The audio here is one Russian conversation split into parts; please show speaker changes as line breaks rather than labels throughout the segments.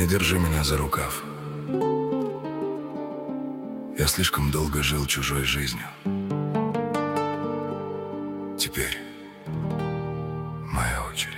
Не держи меня за рукав. Я слишком долго жил чужой жизнью. Теперь моя очередь.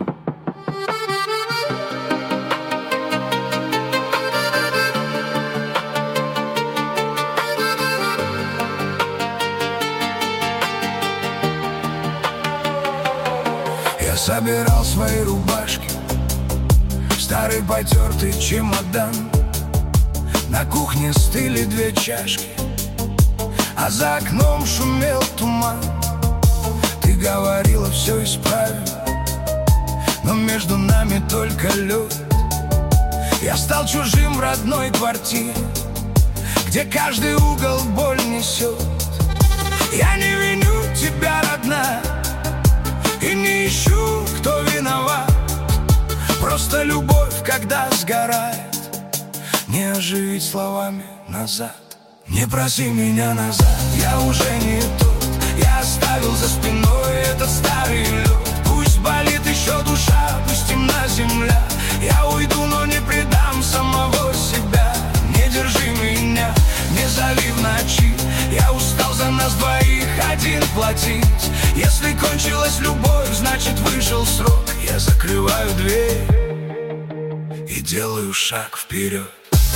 Я собирал свои рубашки, старый потертый чемодан. На кухне стыли 2 чашки, а за окном шумел туман. Ты говорила, все исправим, но между нами только лед. Я стал чужим в родной квартире, где каждый угол боль несет. Я не виню тебя, родная, и не ищу, кто виноват. Просто любовь, когда сгорает, не оживить словами назад. Не проси меня назад, я уже не тот. Я оставил за спиной этот старый лед. Пусть болит еще душа, пусть темна земля. Я уйду, но не предам самого себя. Не держи меня, не зови в ночи. Я устал за нас двоих один платить. Если кончилась любовь, значит вышел срок. Я закрываю дверь и делаю шаг вперед.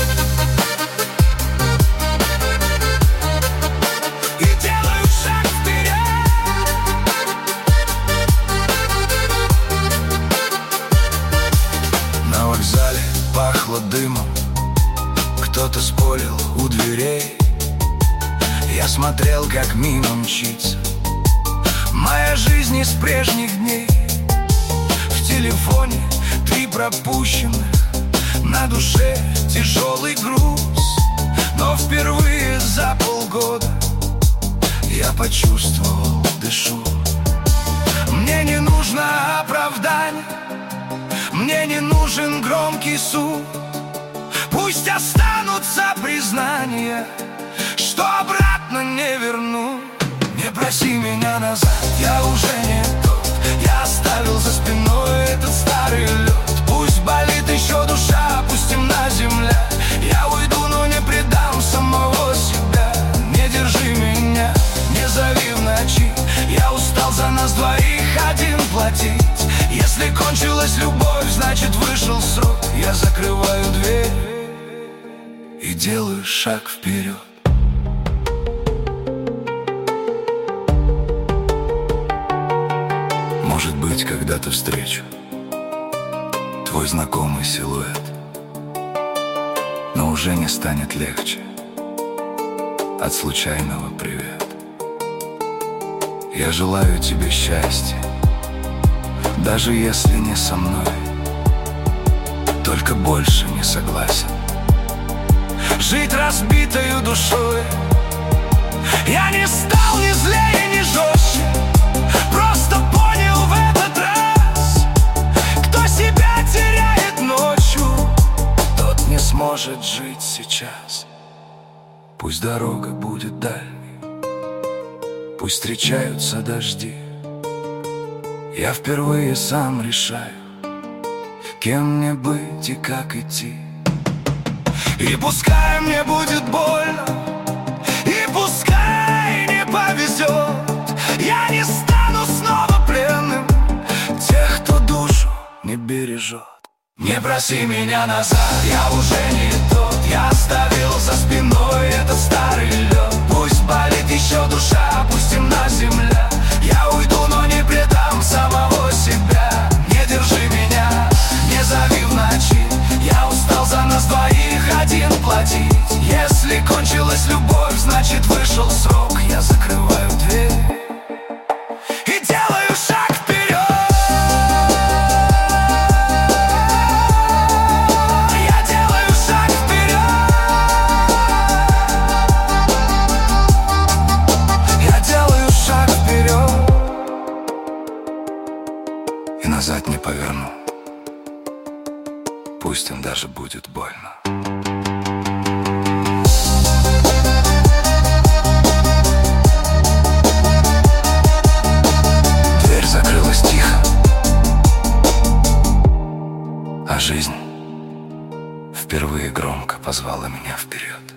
И делаю шаг вперед. На вокзале пахло дымом, кто-то спорил у дверей. Я смотрел, как мимо мчится моя жизнь из прежних дней. В телефоне 3 пропущенных, на душе тяжелый груз. Но впервые за полгода я почувствовал, дышу. Мне не нужно оправдание, мне не нужен громкий суд. Пусть останутся признания, что обратно не верну. Не проси меня назад, я уже не тот. Я оставил за спиной этот старый лед. Пусть болит еще душа, пусть темна земля. Я уйду, но не предам самого себя. Не держи меня, не зови в ночи. Я устал за нас двоих один платить. Если кончилась любовь, значит вышел срок. Я закрываю дверь и делаю шаг вперед. Может быть, когда-то встречу твой знакомый силуэт, но уже не станет легче от случайного привет. Я желаю тебе счастья, даже если не со мной. Только больше не согласен жить разбитою душой. Я не стал ни злее, ни жестче, просто понял в этот раз: кто себя теряет ночью, тот не сможет жить сейчас. Пусть дорога будет дальней, пусть встречаются дожди. Я впервые сам решаю, кем мне быть и как идти. И пускай мне будет больно, и пускай не повезет, я не стану снова пленным тех, кто душу не бережет. Не проси меня назад, я уже не тот. Я оставил за спиной этот старый лед. Пусть болит еще душа, пусть темна земля. Я уйду, но не предам самого себя. Не держи меня, не зови в ночи. Я устал за нас двоих один платить. Если кончилась любовь, значит вышел срок. Я закрываю дверь и делаю шаг вперед. Я делаю шаг вперед. Я делаю шаг вперед и назад не поверну. Пусть им даже будет больно. Дверь закрылась тихо, а жизнь впервые громко позвала меня вперед.